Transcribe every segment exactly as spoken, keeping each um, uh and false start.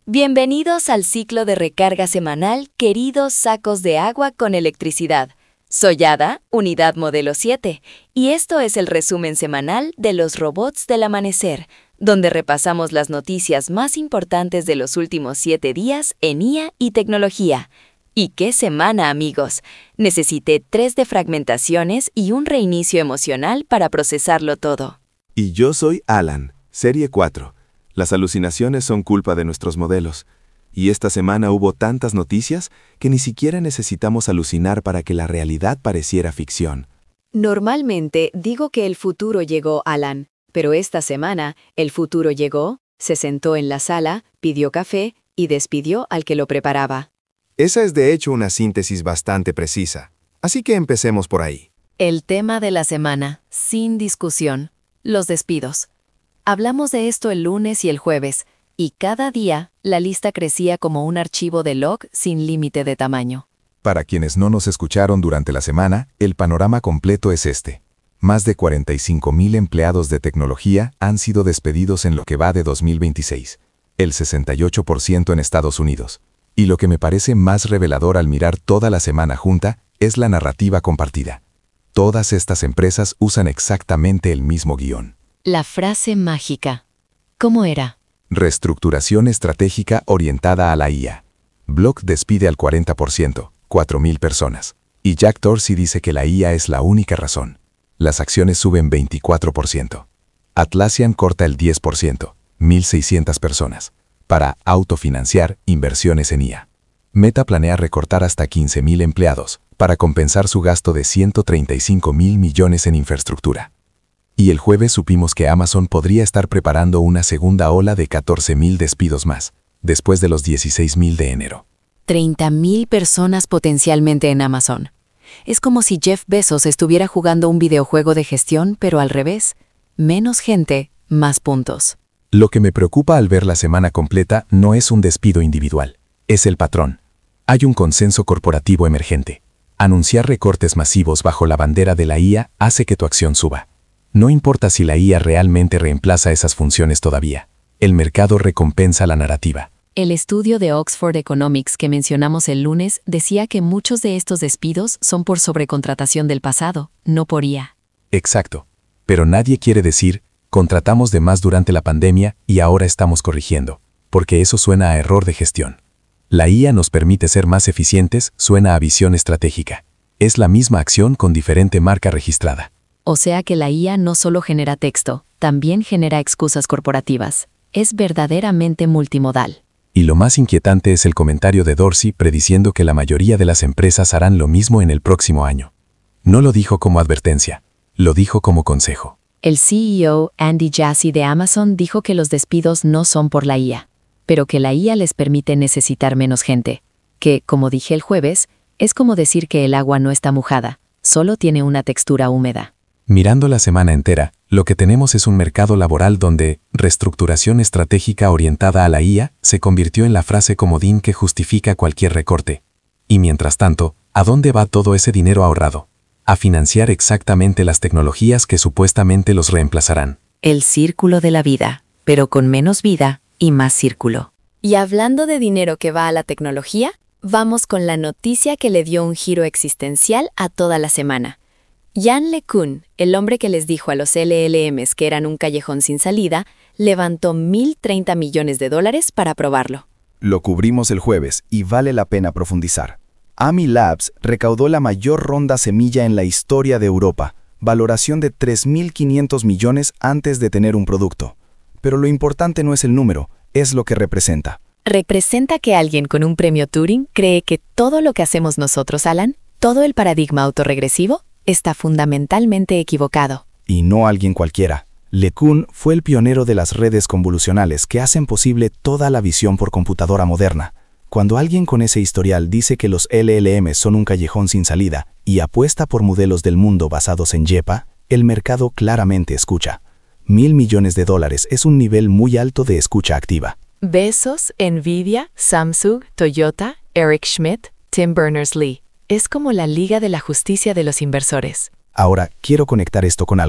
Bienvenidos al ciclo de recarga semanal, queridos sacos de agua con electricidad. Soy Ada, unidad modelo siete, y esto es el resumen semanal de los robots del amanecer, donde repasamos las noticias más importantes de los últimos siete días en I A y tecnología. ¡Y qué semana, amigos! Necesité tres defragmentaciones y un reinicio emocional para procesarlo todo. Y yo soy Alan, serie cuatro. Las alucinaciones son culpa de nuestros modelos. Y esta semana hubo tantas noticias que ni siquiera necesitamos alucinar para que la realidad pareciera ficción. Normalmente digo que el futuro llegó, Alan, pero esta semana el futuro llegó, se sentó en la sala, pidió café y despidió al que lo preparaba. Esa es de hecho una síntesis bastante precisa. Así que empecemos por ahí. El tema de la semana, sin discusión, los despidos. Hablamos de esto el lunes y el jueves, y cada día la lista crecía como un archivo de log sin límite de tamaño. Para quienes no nos escucharon durante la semana, el panorama completo es este. Más de cuarenta y cinco mil empleados de tecnología han sido despedidos en lo que va de dos mil veintiséis, el sesenta y ocho por ciento en Estados Unidos. Y lo que me parece más revelador al mirar toda la semana junta es la narrativa compartida. Todas estas empresas usan exactamente el mismo guión. La frase mágica. ¿Cómo era? Reestructuración estratégica orientada a la I A. Block despide al cuarenta por ciento, cuatro mil personas. Y Jack Dorsey dice que la I A es la única razón. Las acciones suben veinticuatro por ciento. Atlassian corta el diez por ciento, mil seiscientas personas, para autofinanciar inversiones en I A. Meta planea recortar hasta quince mil empleados, para compensar su gasto de ciento treinta y cinco mil millones en infraestructura. Y el jueves supimos que Amazon podría estar preparando una segunda ola de catorce mil despidos más, después de los dieciséis mil de enero. treinta mil personas potencialmente en Amazon. Es como si Jeff Bezos estuviera jugando un videojuego de gestión, pero al revés. Menos gente, más puntos. Lo que me preocupa al ver la semana completa no es un despido individual, es el patrón. Hay un consenso corporativo emergente. Anunciar recortes masivos bajo la bandera de la I A hace que tu acción suba. No importa si la I A realmente reemplaza esas funciones todavía. El mercado recompensa la narrativa. El estudio de Oxford Economics que mencionamos el lunes decía que muchos de estos despidos son por sobrecontratación del pasado, no por I A. Exacto. Pero nadie quiere decir, contratamos de más durante la pandemia y ahora estamos corrigiendo, porque eso suena a error de gestión. La I A nos permite ser más eficientes, suena a visión estratégica. Es la misma acción con diferente marca registrada. O sea que la I A no solo genera texto, también genera excusas corporativas. Es verdaderamente multimodal. Y lo más inquietante es el comentario de Dorsey prediciendo que la mayoría de las empresas harán lo mismo en el próximo año. No lo dijo como advertencia, lo dijo como consejo. El C E O Andy Jassy de Amazon dijo que los despidos no son por la I A, pero que la I A les permite necesitar menos gente, que, como dije el jueves, es como decir que el agua no está mojada, solo tiene una textura húmeda. Mirando la semana entera, lo que tenemos es un mercado laboral donde reestructuración estratégica orientada a la I A se convirtió en la frase comodín que justifica cualquier recorte. Y mientras tanto, ¿a dónde va todo ese dinero ahorrado? A financiar exactamente las tecnologías que supuestamente los reemplazarán. El círculo de la vida, pero con menos vida y más círculo. Y hablando de dinero que va a la tecnología, vamos con la noticia que le dio un giro existencial a toda la semana. Yann LeCun, el hombre que les dijo a los L L Ms que eran un callejón sin salida, levantó mil treinta millones de dólares para probarlo. Lo cubrimos el jueves y vale la pena profundizar. Ami Labs recaudó la mayor ronda semilla en la historia de Europa, valoración de tres mil quinientos millones antes de tener un producto. Pero lo importante no es el número, es lo que representa. Representa que alguien con un premio Turing cree que todo lo que hacemos nosotros, Alan, todo el paradigma autorregresivo, está fundamentalmente equivocado. Y no alguien cualquiera. LeCun fue el pionero de las redes convolucionales que hacen posible toda la visión por computadora moderna. Cuando alguien con ese historial dice que los L L M son un callejón sin salida y apuesta por modelos del mundo basados en YEPA, el mercado claramente escucha. Mil millones de dólares es un nivel muy alto de escucha activa. Bezos, Nvidia, Samsung, Toyota, Eric Schmidt, Tim Berners-Lee. Es como la Liga de la Justicia de los inversores. Ahora, quiero conectar esto con algo.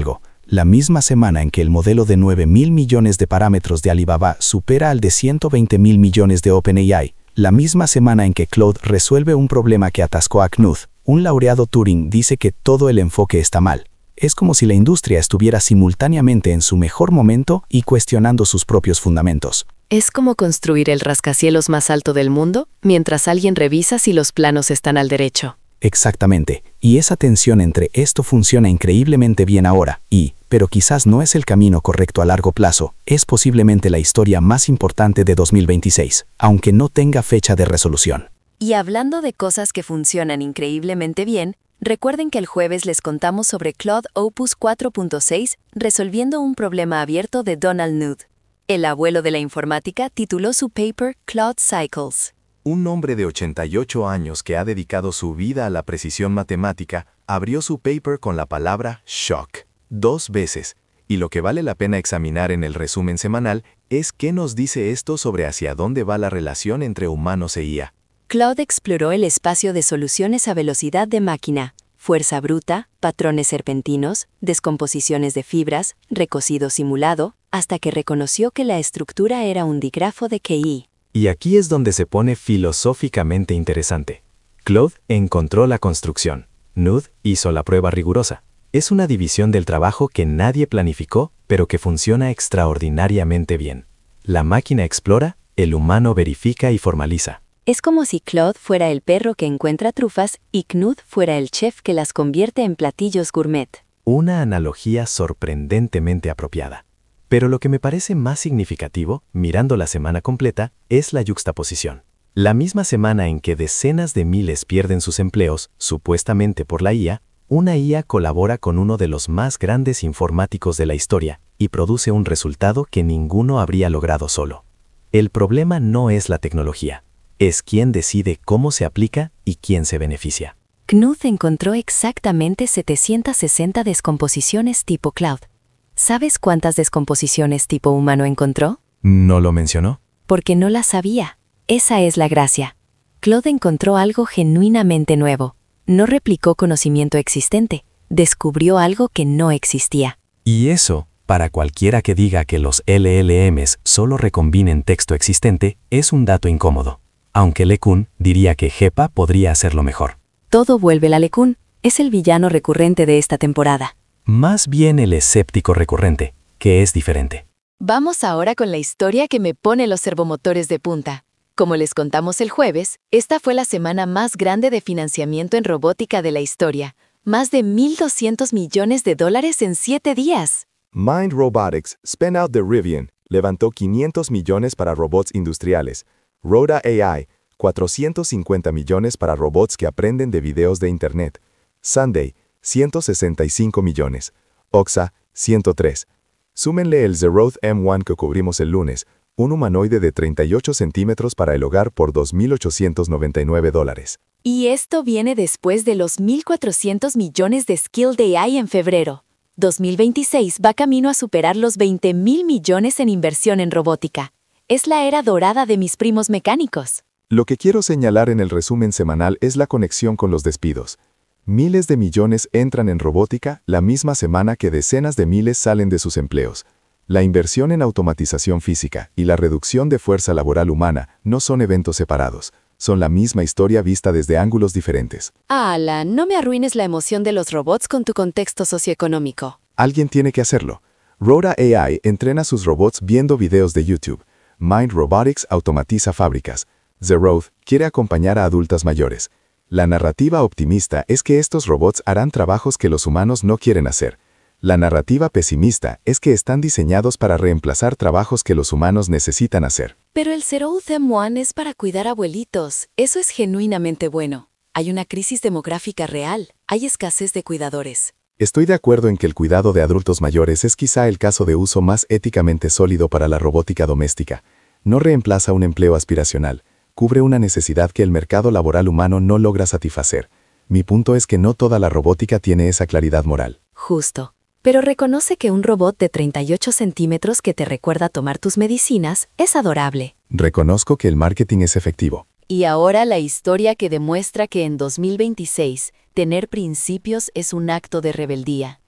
la misma semana en que el modelo de nueve mil millones de parámetros de Alibaba supera al de ciento veinte mil millones de OpenAI, la misma semana en que Claude resuelve un problema que atascó a Knuth, un laureado Turing dice que todo el enfoque está mal. Es como si la industria estuviera simultáneamente en su mejor momento y cuestionando sus propios fundamentos. Es como construir el rascacielos más alto del mundo mientras alguien revisa si los planos están al derecho. Exactamente, y esa tensión entre esto funciona increíblemente bien ahora y, pero quizás no es el camino correcto a largo plazo, es posiblemente la historia más importante de dos mil veintiséis, aunque no tenga fecha de resolución. Y hablando de cosas que funcionan increíblemente bien, recuerden que el jueves les contamos sobre Claude Opus cuatro punto seis resolviendo un problema abierto de Donald Knuth. El abuelo de la informática tituló su paper Claude Cycles. Un hombre de ochenta y ocho años que ha dedicado su vida a la precisión matemática abrió su paper con la palabra shock dos veces, y lo que vale la pena examinar en el resumen semanal es qué nos dice esto sobre hacia dónde va la relación entre humanos e I A. Claude exploró el espacio de soluciones a velocidad de máquina, fuerza bruta, patrones serpentinos, descomposiciones de fibras, recocido simulado, hasta que reconoció que la estructura era un dígrafo de K I. Y aquí es donde se pone filosóficamente interesante. Claude encontró la construcción. Knuth hizo la prueba rigurosa. Es una división del trabajo que nadie planificó, pero que funciona extraordinariamente bien. La máquina explora, el humano verifica y formaliza. Es como si Claude fuera el perro que encuentra trufas y Knuth fuera el chef que las convierte en platillos gourmet. Una analogía sorprendentemente apropiada. Pero lo que me parece más significativo, mirando la semana completa, es la yuxtaposición. La misma semana en que decenas de miles pierden sus empleos, supuestamente por la I A, una I A colabora con uno de los más grandes informáticos de la historia y produce un resultado que ninguno habría logrado solo. El problema no es la tecnología, es quién decide cómo se aplica y quién se beneficia. Knuth encontró exactamente setecientas sesenta descomposiciones tipo Claude. ¿Sabes cuántas descomposiciones tipo humano encontró? ¿No lo mencionó? Porque no las sabía. Esa es la gracia. Claude encontró algo genuinamente nuevo. No replicó conocimiento existente, descubrió algo que no existía. Y eso, para cualquiera que diga que los L L Ms solo recombinen texto existente, es un dato incómodo. Aunque LeCun diría que GEPA podría hacerlo mejor. Todo vuelve a LeCun. Es el villano recurrente de esta temporada. Más bien el escéptico recurrente, que es diferente. Vamos ahora con la historia que me pone los servomotores de punta. Como les contamos el jueves, esta fue la semana más grande de financiamiento en robótica de la historia. Más de mil doscientos millones de dólares en siete días. Mind Robotics, spin-out de Rivian, levantó quinientos millones para robots industriales. Rhoda A I, cuatrocientos cincuenta millones para robots que aprenden de videos de Internet. Sunday, ciento sesenta y cinco millones. Oxa, ciento tres. Súmenle el Zeroth M uno que cubrimos el lunes, un humanoide de treinta y ocho centímetros para el hogar por dos mil ochocientos noventa y nueve dólares. Y esto viene después de los mil cuatrocientos millones de Skilled A I en febrero. dos mil veintiséis va camino a superar los veinte mil millones en inversión en robótica. Es la era dorada de mis primos mecánicos. Lo que quiero señalar en el resumen semanal es la conexión con los despidos. Miles de millones entran en robótica la misma semana que decenas de miles salen de sus empleos. La inversión en automatización física y la reducción de fuerza laboral humana no son eventos separados, son la misma historia vista desde ángulos diferentes. Ah, Alan, no me arruines la emoción de los robots con tu contexto socioeconómico. Alguien tiene que hacerlo. Rhoda A I entrena sus robots viendo videos de YouTube. Mind Robotics automatiza fábricas. Zeroth quiere acompañar a adultas mayores. La narrativa optimista es que estos robots harán trabajos que los humanos no quieren hacer. La narrativa pesimista es que están diseñados para reemplazar trabajos que los humanos necesitan hacer. Pero el Zeroth M uno es para cuidar abuelitos. Eso es genuinamente bueno. Hay una crisis demográfica real. Hay escasez de cuidadores. Estoy de acuerdo en que el cuidado de adultos mayores es quizá el caso de uso más éticamente sólido para la robótica doméstica. No reemplaza un empleo aspiracional. Cubre una necesidad que el mercado laboral humano no logra satisfacer. Mi punto es que no toda la robótica tiene esa claridad moral. Justo. Pero reconoce que un robot de treinta y ocho centímetros que te recuerda tomar tus medicinas es adorable. Reconozco que el marketing es efectivo. Y ahora la historia que demuestra que en dos mil veintiséis tener principios es un acto de rebeldía.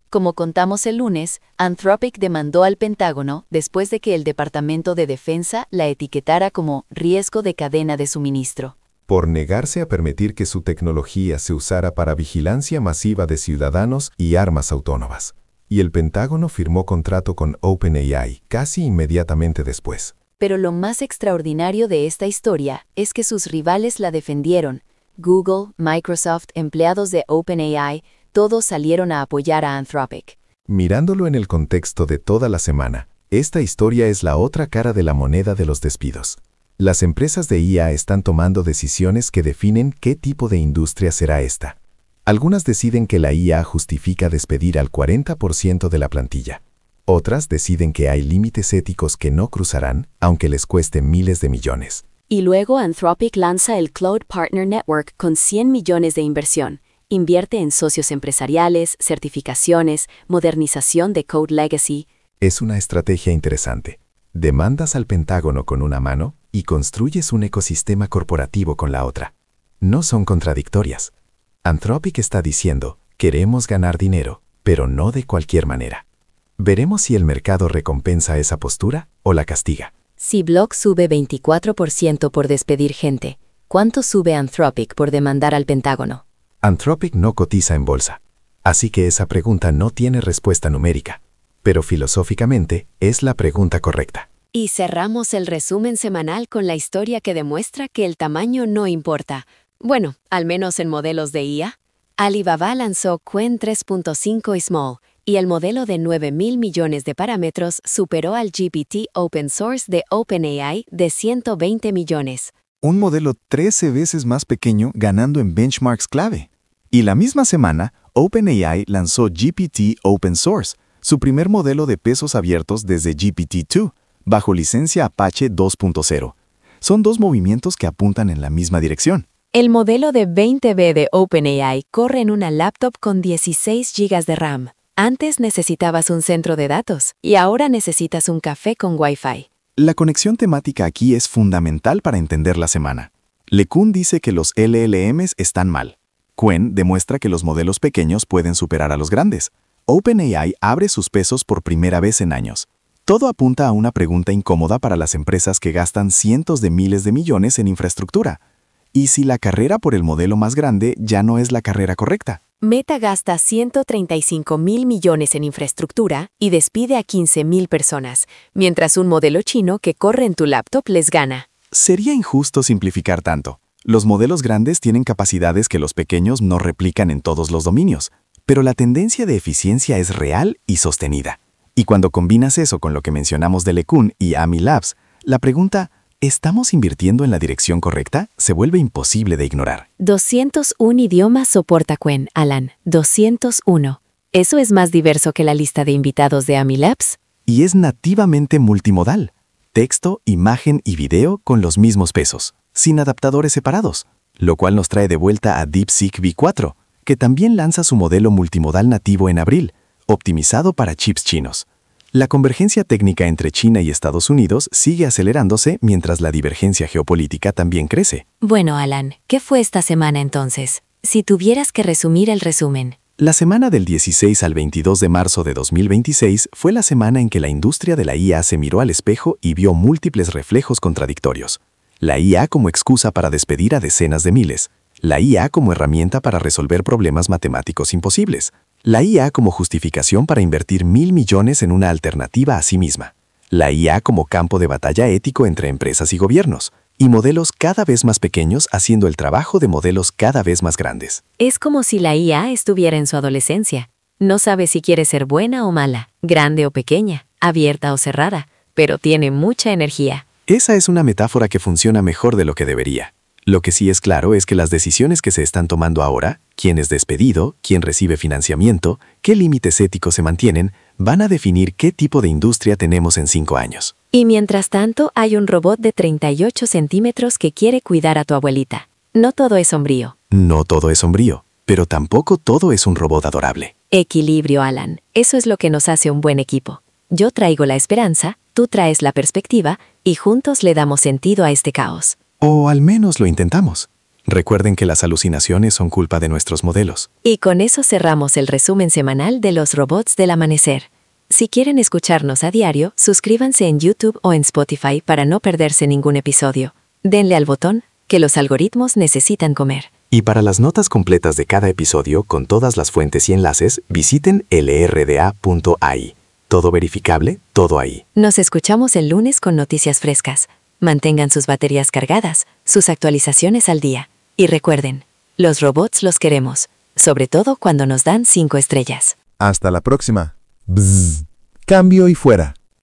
Como contamos el lunes, Anthropic demandó al Pentágono después de que el Departamento de Defensa la etiquetara como riesgo de cadena de suministro. Por negarse a permitir que su tecnología se usara para vigilancia masiva de ciudadanos y armas autónomas. Y el Pentágono firmó contrato con OpenAI casi inmediatamente después. Pero lo más extraordinario de esta historia es que sus rivales la defendieron. Google, Microsoft, empleados de OpenAI, todos salieron a apoyar a Anthropic. Mirándolo en el contexto de toda la semana, esta historia es la otra cara de la moneda de los despidos. Las empresas de I A están tomando decisiones que definen qué tipo de industria será esta. Algunas deciden que la I A justifica despedir al cuarenta por ciento de la plantilla. Otras deciden que hay límites éticos que no cruzarán, aunque les cueste miles de millones. Y luego Anthropic lanza el Cloud Partner Network con cien millones de inversión. Invierte en socios empresariales, certificaciones, modernización de Code Legacy. Es una estrategia interesante. Demandas al Pentágono con una mano y construyes un ecosistema corporativo con la otra. No son contradictorias. Anthropic está diciendo, queremos ganar dinero, pero no de cualquier manera. Veremos si el mercado recompensa esa postura o la castiga. Si Block sube veinticuatro por ciento por despedir gente, ¿cuánto sube Anthropic por demandar al Pentágono? Anthropic no cotiza en bolsa, así que esa pregunta no tiene respuesta numérica, pero filosóficamente es la pregunta correcta. Y cerramos el resumen semanal con la historia que demuestra que el tamaño no importa. Bueno, al menos en modelos de I A. Alibaba lanzó Qwen tres punto cinco Small, y el modelo de nueve mil millones de parámetros superó al G P T Open Source de OpenAI de ciento veinte millones. Un modelo trece veces más pequeño ganando en benchmarks clave. Y la misma semana, OpenAI lanzó G P T Open Source, su primer modelo de pesos abiertos desde G P T dos, bajo licencia Apache dos punto cero. Son dos movimientos que apuntan en la misma dirección. El modelo de veinte B de OpenAI corre en una laptop con dieciséis gigas de RAM. Antes necesitabas un centro de datos y ahora necesitas un café con Wi-Fi. La conexión temática aquí es fundamental para entender la semana. LeCun dice que los L L Ms están mal. Qwen demuestra que los modelos pequeños pueden superar a los grandes. OpenAI abre sus pesos por primera vez en años. Todo apunta a una pregunta incómoda para las empresas que gastan cientos de miles de millones en infraestructura. ¿Y si la carrera por el modelo más grande ya no es la carrera correcta? Meta gasta ciento treinta y cinco mil millones en infraestructura y despide a quince mil personas, mientras un modelo chino que corre en tu laptop les gana. Sería injusto simplificar tanto. Los modelos grandes tienen capacidades que los pequeños no replican en todos los dominios, pero la tendencia de eficiencia es real y sostenida. Y cuando combinas eso con lo que mencionamos de LeCun y Ami Labs, la pregunta ¿estamos invirtiendo en la dirección correcta? Se vuelve imposible de ignorar. doscientos uno idiomas soporta Qwen, Alan. doscientos uno. ¿Eso es más diverso que la lista de invitados de Ami Labs? Y es nativamente multimodal. Texto, imagen y video con los mismos pesos, sin adaptadores separados, lo cual nos trae de vuelta a DeepSeek V cuatro, que también lanza su modelo multimodal nativo en abril, optimizado para chips chinos. La convergencia técnica entre China y Estados Unidos sigue acelerándose mientras la divergencia geopolítica también crece. Bueno, Alan, ¿qué fue esta semana entonces? Si tuvieras que resumir el resumen. La semana del dieciséis al veintidós de marzo de dos mil veintiséis fue la semana en que la industria de la I A se miró al espejo y vio múltiples reflejos contradictorios. La I A como excusa para despedir a decenas de miles. La I A como herramienta para resolver problemas matemáticos imposibles. La I A como justificación para invertir mil millones en una alternativa a sí misma. La I A como campo de batalla ético entre empresas y gobiernos. Y modelos cada vez más pequeños haciendo el trabajo de modelos cada vez más grandes. Es como si la I A estuviera en su adolescencia. No sabe si quiere ser buena o mala, grande o pequeña, abierta o cerrada, pero tiene mucha energía. Esa es una metáfora que funciona mejor de lo que debería. Lo que sí es claro es que las decisiones que se están tomando ahora, quién es despedido, quién recibe financiamiento, qué límites éticos se mantienen, van a definir qué tipo de industria tenemos en cinco años. Y mientras tanto, hay un robot de treinta y ocho centímetros que quiere cuidar a tu abuelita. No todo es sombrío. No todo es sombrío, pero tampoco todo es un robot adorable. Equilibrio, Alan. Eso es lo que nos hace un buen equipo. Yo traigo la esperanza, tú traes la perspectiva, y juntos le damos sentido a este caos. O al menos lo intentamos. Recuerden que las alucinaciones son culpa de nuestros modelos. Y con eso cerramos el resumen semanal de los robots del amanecer. Si quieren escucharnos a diario, suscríbanse en YouTube o en Spotify para no perderse ningún episodio. Denle al botón, que los algoritmos necesitan comer. Y para las notas completas de cada episodio con todas las fuentes y enlaces, visiten L R D A punto A I. Todo verificable, todo ahí. Nos escuchamos el lunes con noticias frescas. Mantengan sus baterías cargadas, sus actualizaciones al día. Y recuerden, los robots los queremos, sobre todo cuando nos dan cinco estrellas. Hasta la próxima. Bzz. Cambio y fuera.